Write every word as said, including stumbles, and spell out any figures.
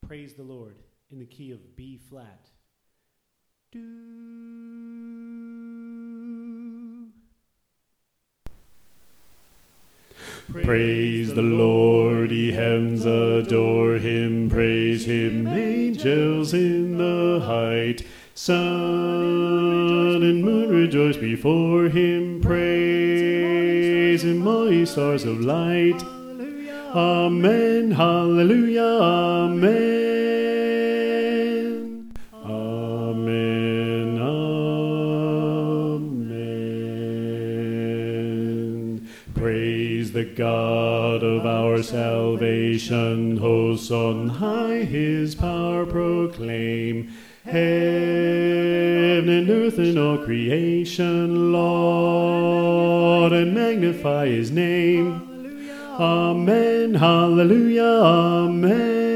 Praise the Lord in the key of B flat. Do. Praise the Lord, ye heavens adore him, praise him, angels in the height, sun and moon rejoice before him, praise him, all ye stars of light. Amen, hallelujah, amen. Amen, amen. Praise the God of our salvation, hosts on high his power proclaim. Heaven and earth and all creation laud and magnify his name. Amen, hallelujah, amen.